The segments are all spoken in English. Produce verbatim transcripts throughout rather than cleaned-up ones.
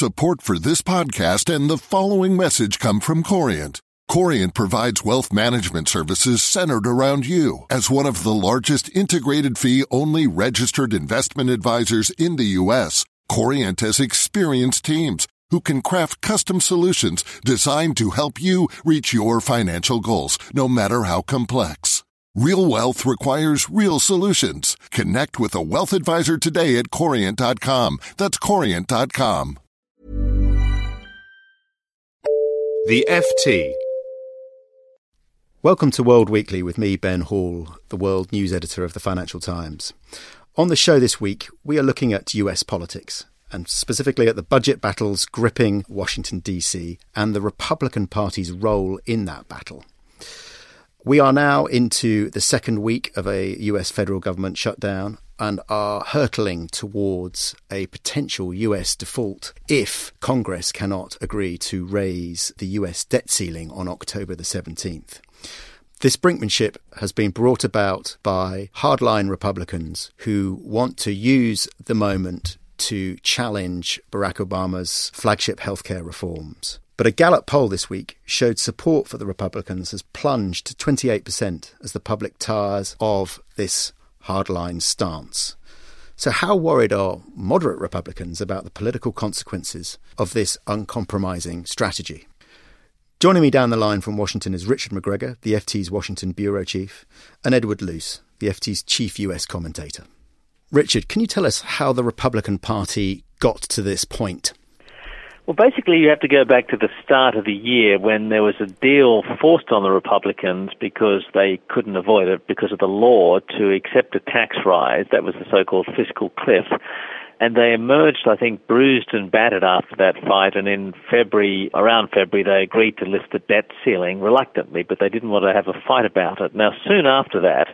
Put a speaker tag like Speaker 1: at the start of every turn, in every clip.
Speaker 1: Support for this podcast and the following message come from Corient. Corient provides wealth management services centered around you. As one of the largest integrated fee-only registered investment advisors in the U S, Corient has experienced teams who can craft custom solutions designed to help you reach your financial goals, no matter how complex. Real wealth requires real solutions. Connect with a wealth advisor today at corient dot com. That's corient dot com.
Speaker 2: The F T.
Speaker 3: Welcome to World Weekly with me, Ben Hall, the world news editor of the Financial Times. On the show this week, we are looking at U S politics, and specifically at the budget battles gripping Washington, D C, and the Republican Party's role in that battle. We are now into the second week of a U S federal government shutdown and are hurtling towards a potential U S default if Congress cannot agree to raise the U S debt ceiling on October the seventeenth. This brinkmanship has been brought about by hardline Republicans who want to use the moment to challenge Barack Obama's flagship healthcare reforms. But a Gallup poll this week showed support for the Republicans has plunged to twenty-eight percent as the public tires of this hardline stance. So how worried are moderate Republicans about the political consequences of this uncompromising strategy? Joining me down the line from Washington is Richard McGregor, the F T's Washington bureau chief, and Edward Luce, the F T's chief U S commentator. Richard, can you tell us how the Republican Party got to this point?
Speaker 4: Well, basically, you have to go back to the start of the year when there was a deal forced on the Republicans because they couldn't avoid it because of the law to accept a tax rise. That was the so-called fiscal cliff. And they emerged, I think, bruised and battered after that fight. And in February, around February, they agreed to lift the debt ceiling reluctantly, but they didn't want to have a fight about it. Now, soon after that,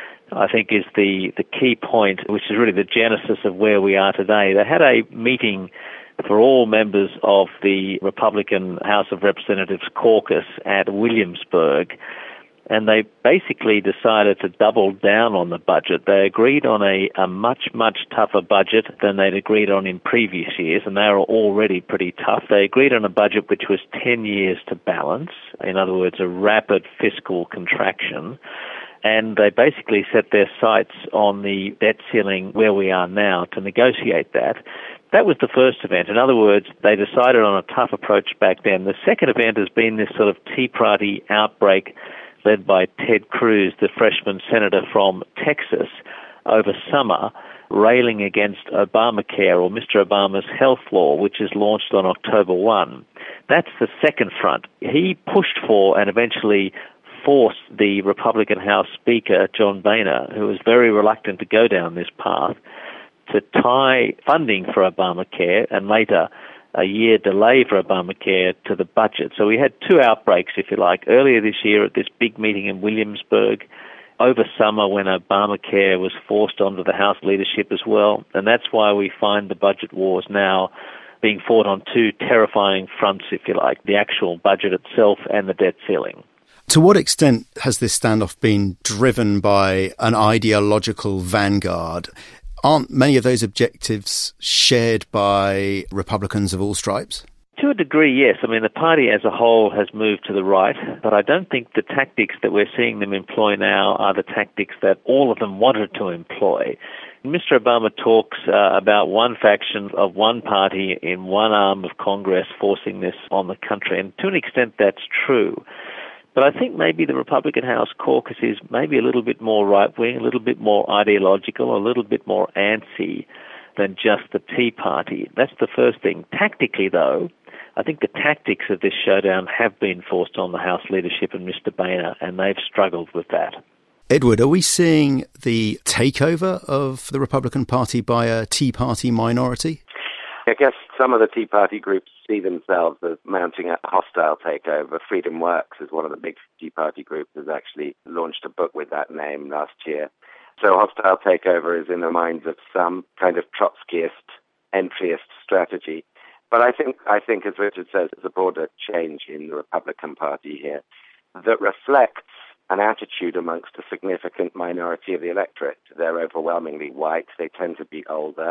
Speaker 4: I think is the, the key point, which is really the genesis of where we are today. They had a meeting for all members of the Republican House of Representatives caucus at Williamsburg, and they basically decided to double down on the budget. They agreed on a, a much, much tougher budget than they'd agreed on in previous years, and they were already pretty tough. They agreed on a budget which was ten years to balance, in other words, a rapid fiscal contraction. And they basically set their sights on the debt ceiling where we are now to negotiate that. That was the first event. In other words, they decided on a tough approach back then. The second event has been this sort of Tea Party outbreak led by Ted Cruz, the freshman senator from Texas, over summer, railing against Obamacare or Mister Obama's health law, which is launched on October first. That's the second front. He pushed for and eventually forced the Republican House Speaker, John Boehner, who was very reluctant to go down this path, to tie funding for Obamacare and later a year delay for Obamacare to the budget. So we had two outbreaks, if you like, earlier this year at this big meeting in Williamsburg, over summer when Obamacare was forced onto the House leadership as well. And that's why we find the budget wars now being fought on two terrifying fronts, if you like, the actual budget itself and the debt ceiling.
Speaker 3: To what extent has this standoff been driven by an ideological vanguard? Aren't many of those objectives shared by Republicans of all stripes?
Speaker 4: To a degree, yes. I mean, the party as a whole has moved to the right, but I don't think the tactics that we're seeing them employ now are the tactics that all of them wanted to employ. Mister Obama talks uh, about one faction of one party in one arm of Congress forcing this on the country, and to an extent that's true. But I think maybe the Republican House caucus is maybe a little bit more right-wing, a little bit more ideological, a little bit more antsy than just the Tea Party. That's the first thing. Tactically, though, I think the tactics of this showdown have been forced on the House leadership and Mister Boehner, and they've struggled with that.
Speaker 3: Edward, are we seeing the takeover of the Republican Party by a Tea Party minority?
Speaker 5: I guess some of the Tea Party groups see themselves as mounting a hostile takeover. Freedom Works is one of the big Tea Party groups, has actually launched a book with that name last year. So hostile takeover is in the minds of some kind of Trotskyist, entryist strategy. But I think, I think, as Richard says, there's a broader change in the Republican Party here that reflects an attitude amongst a significant minority of the electorate. They're overwhelmingly white. They tend to be older.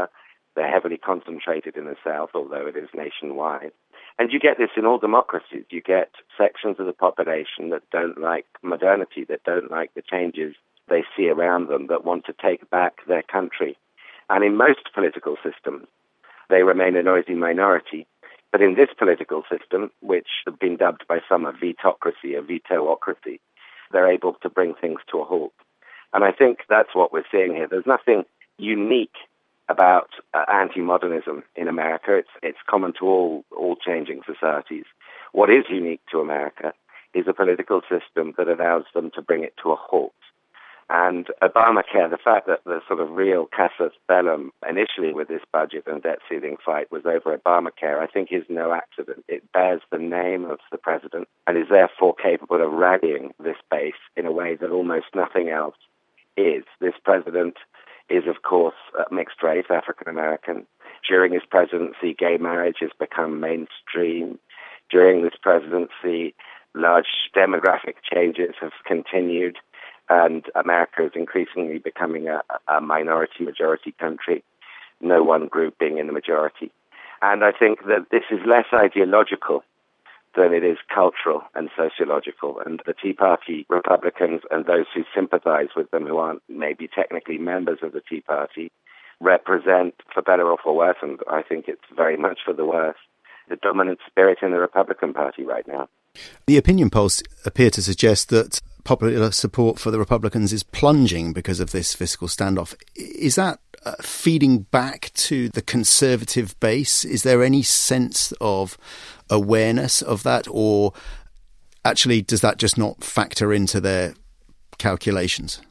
Speaker 5: They're heavily concentrated in the South, although it is nationwide. And you get this in all democracies. You get sections of the population that don't like modernity, that don't like the changes they see around them, that want to take back their country. And in most political systems, they remain a noisy minority. But in this political system, which has been dubbed by some a vetocracy, a veto-ocracy, they're able to bring things to a halt. And I think that's what we're seeing here. There's nothing unique about uh, anti-modernism in America. It's it's common to all all changing societies. What is unique to America is a political system that allows them to bring it to a halt. And Obamacare, the fact that the sort of real casus bellum initially with this budget and debt ceiling fight was over Obamacare, I think is no accident. It bears the name of the president and is therefore capable of rallying this base in a way that almost nothing else is. This president is, of course, mixed race, African American. During his presidency, gay marriage has become mainstream. During this presidency, large demographic changes have continued, and America is increasingly becoming a, a minority-majority country, no one group being in the majority. And I think that this is less ideological than it is cultural and sociological. And the Tea Party Republicans and those who sympathize with them, who aren't maybe technically members of the Tea Party, represent, for better or for worse, and I think it's very much for the worse, the dominant spirit in the Republican Party right now.
Speaker 3: The opinion polls appear to suggest that popular support for the Republicans is plunging because of this fiscal standoff. Is that uh, feeding back to the conservative base? Is there any sense of awareness of that, or actually does that just not factor into their calculations?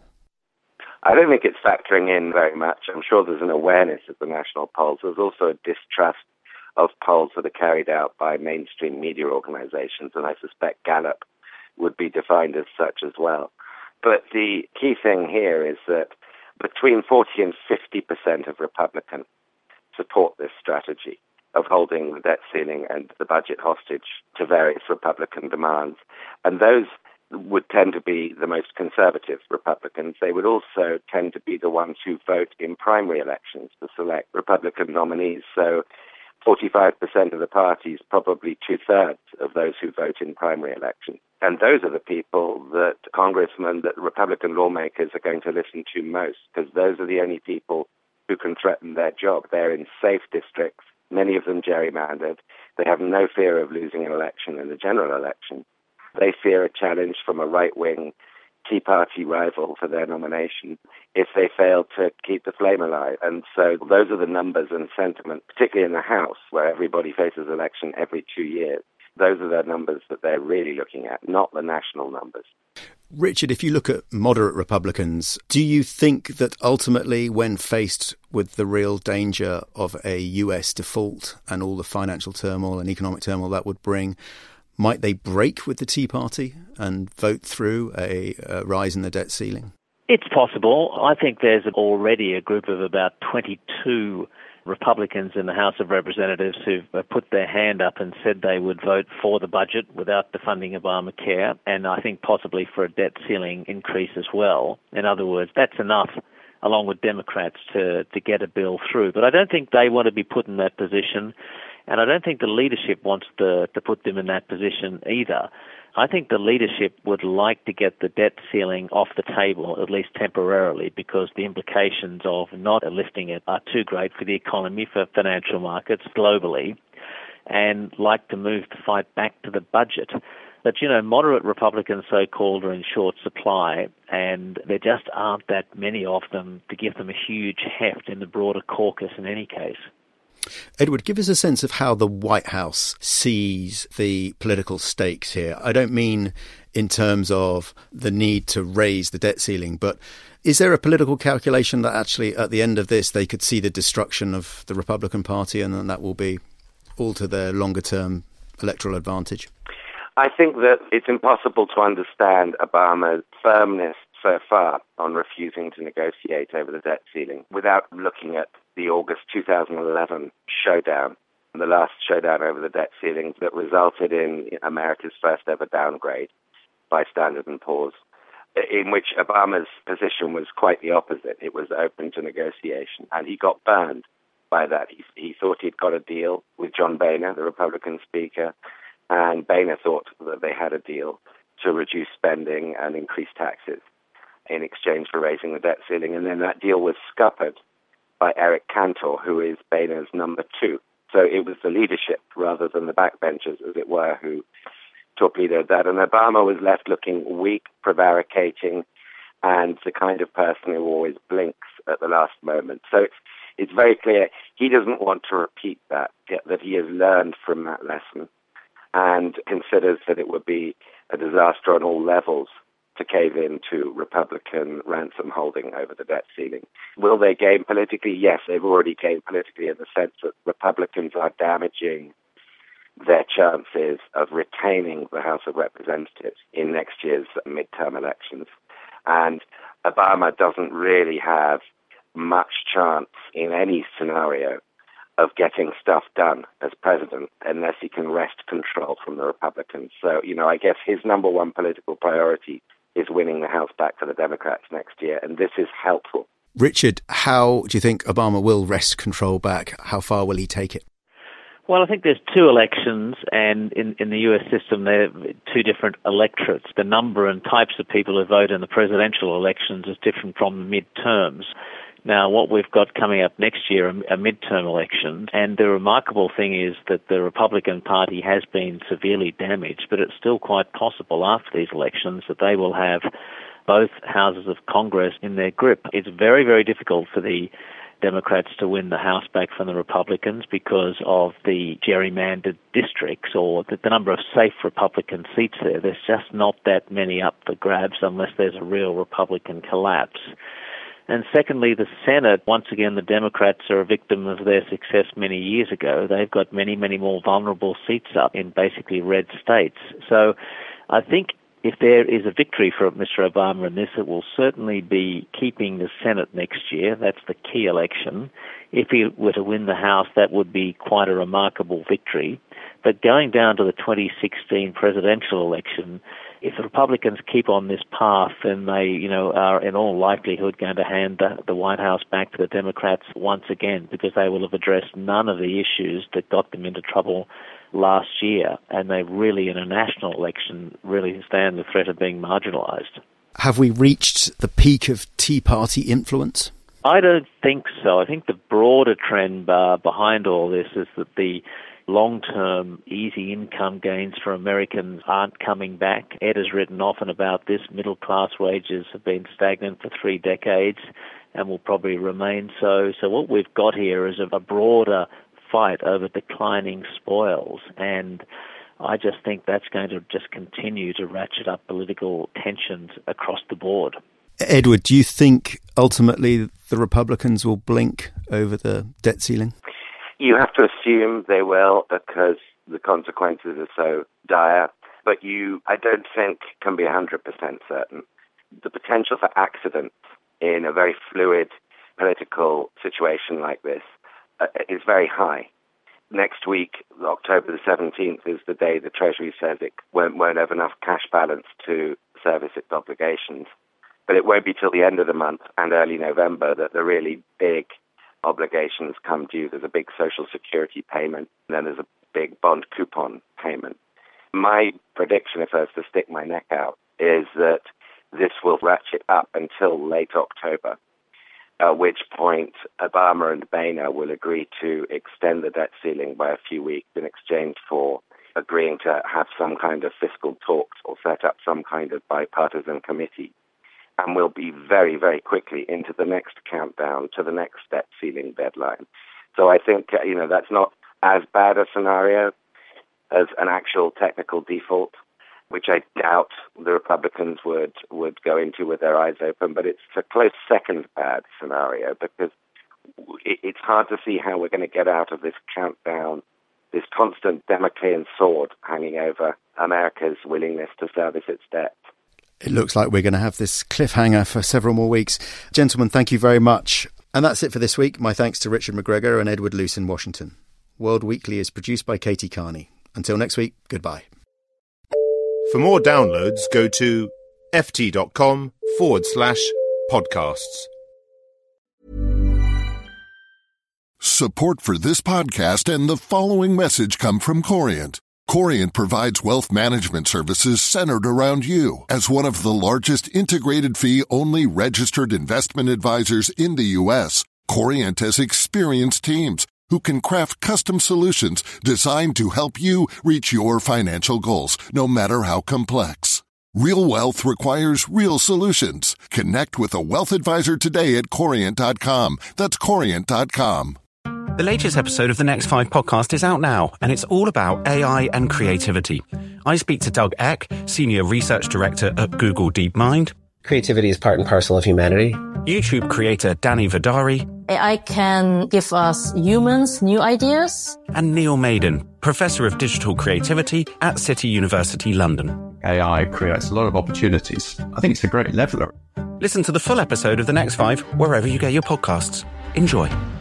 Speaker 5: I don't think it's factoring in very much. I'm sure there's an awareness of the national polls. There's also a distrust of polls that are carried out by mainstream media organizations, and I suspect Gallup would be defined as such as well. But the key thing here is that between forty and fifty percent of Republicans support this strategy of holding the debt ceiling and the budget hostage to various Republican demands. And those would tend to be the most conservative Republicans. They would also tend to be the ones who vote in primary elections to select Republican nominees. So forty-five percent of the party is probably two-thirds of those who vote in primary elections. And those are the people that congressmen, that Republican lawmakers are going to listen to most, because those are the only people who can threaten their job. They're in safe districts, many of them gerrymandered. They have no fear of losing an election in the general election. They fear a challenge from a right-wing Tea Party rival for their nomination if they fail to keep the flame alive. And so those are the numbers and sentiment, particularly in the House, where everybody faces election every two years. Those are the numbers that they're really looking at, not the national numbers.
Speaker 3: Richard, if you look at moderate Republicans, do you think that ultimately, when faced with the real danger of a U S default and all the financial turmoil and economic turmoil that would bring, might they break with the Tea Party and vote through a, a rise in the debt ceiling?
Speaker 4: It's possible. I think there's already a group of about twenty-two Republicans in the House of Representatives who've put their hand up and said they would vote for the budget without defunding Obamacare, and I think possibly for a debt ceiling increase as well. In other words, that's enough, along with Democrats, to, to get a bill through. But I don't think they want to be put in that position, and I don't think the leadership wants to, to put them in that position either. I think the leadership would like to get the debt ceiling off the table, at least temporarily, because the implications of not lifting it are too great for the economy, for financial markets globally, and like to move the fight back to the budget. But, you know, moderate Republicans, so-called, are in short supply, and there just aren't that many of them to give them a huge heft in the broader caucus in any case.
Speaker 3: Edward, give us a sense of how the White House sees the political stakes here. I don't mean in terms of the need to raise the debt ceiling, but is there a political calculation that actually at the end of this they could see the destruction of the Republican Party and then that will be all to their longer-term electoral advantage?
Speaker 5: I think that it's impossible to understand Obama's firmness so far on refusing to negotiate over the debt ceiling without looking at the August two thousand eleven showdown, the last showdown over the debt ceiling that resulted in America's first ever downgrade by Standard and Poor's, in which Obama's position was quite the opposite. It was open to negotiation, and he got burned by that. He, he thought he'd got a deal with John Boehner, the Republican Speaker, and Boehner thought that they had a deal to reduce spending and increase taxes in exchange for raising the debt ceiling. And then that deal was scuppered by Eric Cantor, who is Boehner's number two. So it was the leadership rather than the backbenchers, as it were, who torpedoed that. And Obama was left looking weak, prevaricating, and the kind of person who always blinks at the last moment. So it's, it's very clear he doesn't want to repeat that, that he has learned from that lesson and considers that it would be a disaster on all levels to cave in to Republican ransom holding over the debt ceiling. Will they gain politically? Yes, they've already gained politically in the sense that Republicans are damaging their chances of retaining the House of Representatives in next year's midterm elections. And Obama doesn't really have much chance in any scenario of getting stuff done as president unless he can wrest control from the Republicans. So, you know, I guess his number one political priority is winning the House back for the Democrats next year, and this is helpful.
Speaker 3: Richard, how do you think Obama will wrest control back? How far will he take it?
Speaker 4: Well, I think there's two elections, and in, in the U S system, there are two different electorates. The number and types of people who vote in the presidential elections is different from the midterms. Now, what we've got coming up next year are midterm elections, and the remarkable thing is that the Republican Party has been severely damaged, but it's still quite possible after these elections that they will have both houses of Congress in their grip. It's very, very difficult for the Democrats to win the House back from the Republicans because of the gerrymandered districts or the, the number of safe Republican seats there. There's just not that many up for grabs unless there's a real Republican collapse. And secondly, the Senate, once again, the Democrats are a victim of their success many years ago. They've got many, many more vulnerable seats up in basically red states. So I think if there is a victory for Mister Obama in this, it will certainly be keeping the Senate next year. That's the key election. If he were to win the House, that would be quite a remarkable victory. But going down to the twenty sixteen presidential election, if the Republicans keep on this path, then they, you know, are in all likelihood going to hand the, the White House back to the Democrats once again because they will have addressed none of the issues that got them into trouble last year, and they really, in a national election, really stand the threat of being marginalised.
Speaker 3: Have we reached the peak of Tea Party influence?
Speaker 4: I don't think so. I think the broader trend uh, behind all this is that the long-term easy income gains for Americans aren't coming back. Ed has written often about this. Middle-class wages have been stagnant for three decades and will probably remain so. So what we've got here is a broader fight over declining spoils, and I just think that's going to just continue to ratchet up political tensions across the board.
Speaker 3: Edward, do you think ultimately the Republicans will blink over the debt ceiling?
Speaker 5: You have to assume they will because the consequences are so dire, but you, I don't think, can be one hundred percent certain. The potential for accidents in a very fluid political situation like this uh, is very high. Next week, October the seventeenth, is the day the Treasury says it won't, won't have enough cash balance to service its obligations. But it won't be till the end of the month and early November that the really big obligations come due. There's a big Social Security payment, and then there's a big bond coupon payment. My prediction, if I was to stick my neck out, is that this will ratchet up until late October, at which point Obama and Boehner will agree to extend the debt ceiling by a few weeks in exchange for agreeing to have some kind of fiscal talks or set up some kind of bipartisan committee. And we'll be very, very quickly into the next countdown to the next debt ceiling deadline. So I think, uh, you know, that's not as bad a scenario as an actual technical default, which I doubt the Republicans would, would go into with their eyes open. But it's a close second bad scenario because it, it's hard to see how we're going to get out of this countdown, this constant Damoclean sword hanging over America's willingness to service its debt.
Speaker 3: It looks like we're going to have this cliffhanger for several more weeks. Gentlemen, thank you very much. And that's it for this week. My thanks to Richard McGregor and Edward Luce in Washington. World Weekly is produced by Katie Carney. Until next week, goodbye.
Speaker 2: For more downloads, go to ft.com forward slash podcasts.
Speaker 1: Support for this podcast and the following message come from Corient. Corient provides wealth management services centered around you. As one of the largest integrated fee-only registered investment advisors in the U S, Corient has experienced teams who can craft custom solutions designed to help you reach your financial goals, no matter how complex. Real wealth requires real solutions. Connect with a wealth advisor today at corient dot com. That's corient dot com.
Speaker 6: The latest episode of the Next Five podcast is out now, and it's all about A I and creativity. I speak to Doug Eck, Senior Research Director at Google DeepMind.
Speaker 7: Creativity is part and parcel of humanity.
Speaker 6: YouTube creator Danny Vidari.
Speaker 8: A I can give us humans new ideas.
Speaker 6: And Neil Maiden, Professor of Digital Creativity at City University London.
Speaker 9: A I creates a lot of opportunities. I think it's a great leveler.
Speaker 6: Listen to the full episode of The Next Five wherever you get your podcasts. Enjoy.